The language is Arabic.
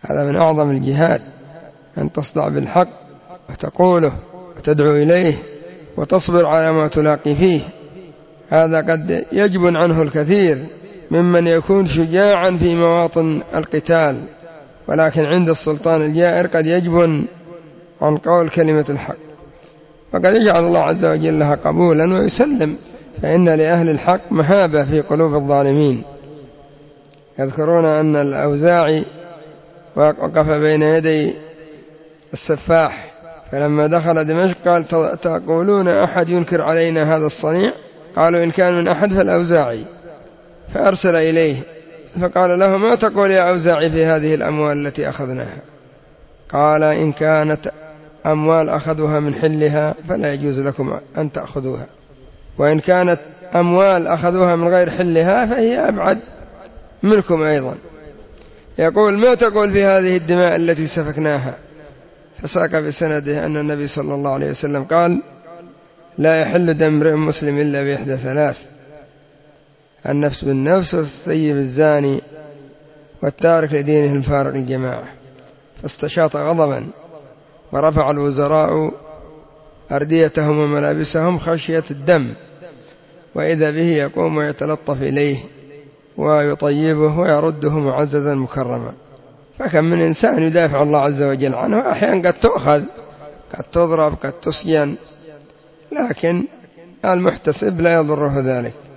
هذا من أعظم الجهاد، أن تصدع بالحق وتقوله وتدعو إليه وتصبر على ما تلاقي فيه. هذا قد يجبن عنه الكثير ممن يكون شجاعا في مواطن القتال، ولكن عند السلطان الجائر قد يجبن عن قول كلمة الحق، وقد يجعل الله عز وجل لها قبولا ويسلم، فإن لأهل الحق مهابة في قلوب الظالمين. يذكرون أن الأوزاعي وقف بين يدي السفاح، فلما دخل دمشق قال: تقولون أحد ينكر علينا هذا الصنيع؟ قالوا: إن كان من أحد فالأوزاعي. فأرسل إليه فقال له: ما تقول يا أوزاعي في هذه الأموال التي أخذناها؟ قال: إن كانت أموال أخذوها من حلها فلا يجوز لكم أن تأخذوها، وإن كانت أموال أخذوها من غير حلها فهي أبعد منكم أيضا. يقول: ما تقول في هذه الدماء التي سفكناها؟ فساق بسنده أن النبي صلى الله عليه وسلم قال: لا يحل دم امرئ مسلم إلا بإحدى ثلاث: النفس بالنفس، والثيب الزاني، والتارك لدينه الفارق الجماعة. فاستشاط غضبا، ورفع الوزراء أرديتهم وملابسهم خشية الدم، وإذا به يقوم ويتلطف إليه ويطيبه ويرده معززا مكرما. فكم من إنسان يدافع الله عز وجل عنه، أحيانا قد تؤخذ، قد تضرب، قد تسجن، لكن المحتسب لا يضره ذلك.